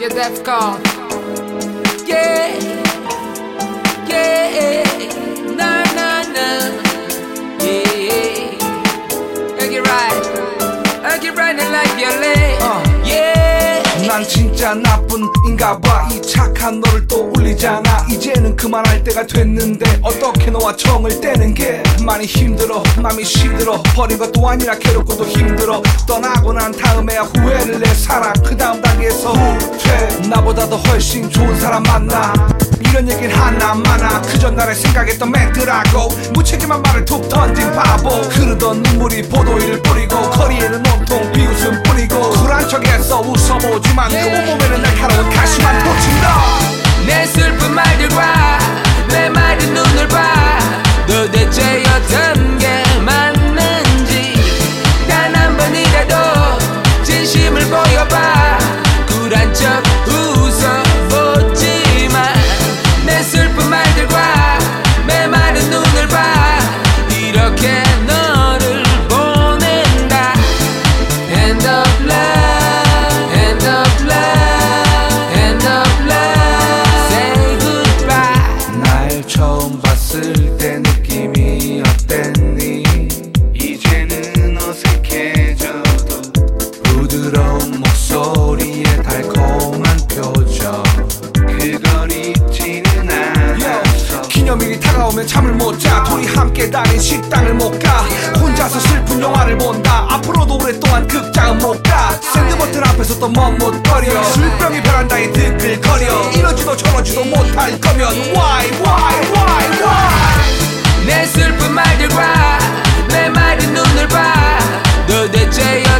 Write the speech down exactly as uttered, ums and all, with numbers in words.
Yeah, that's called. Yeah, yeah, na na na. Yeah, I get right, I get right like your leg. Yeah. 난 진짜 나쁜 인가 봐. 이 착한 너를 또 울리잖아. 이제는 그만할 때가 됐는데 어떻게 너와 정을 떼는 게 많이 힘들어. 맘이 시들어. 버린 것도 아니라 괴롭고도 힘들어. 떠나고 난 다음에야 후회를 내. 사랑 그 다음 단계에서 후퇴. 나보다 더 훨씬 좋은 사람 만나. 이런 얘긴 하나 많아. 그저 나를 생각했던 멘트라고 무책임한 말을 툭 던진 바보. 흐르던 눈물이 포도위를 뿌리고 거리에는 온통 비웃음 뿌리고 쿨한 척에서 웃어보지만 그 온몸에는 날카로운 가시만 꽂힌다. 내 슬픈 말들과 내 마른 눈을 봐. 도대체 어떤 게 맞는지 단 한 번이라도 진심을 보여봐. 쿨한 척 웃어보지만 내 슬픈 말들과 내 마른 눈을 봐. 이렇게 너를 보낸다. End of love, end of love, end of love. Say goodbye. 날 처음 봤을 때 느낌이 어땠니? 이제는 어색해져도 부드러운 목소리에 달콤한 표정 그걸 잊지는 않았어. 기념일이 다가오면 잠을 못 자. 둘이 함께 다닌 식당을 못 가. 혼자서 슬픈 영화를 본다. 앞으로도 오랫동안 극장은 못 가. 샌드버튼 앞에서 또 머뭇거려. 술병이 베란다에 뜨끌거려. 이러지도 저러지도 못할 거면 Why why why why. 내 슬픈 말들과 내 마른 눈을 봐. 도대체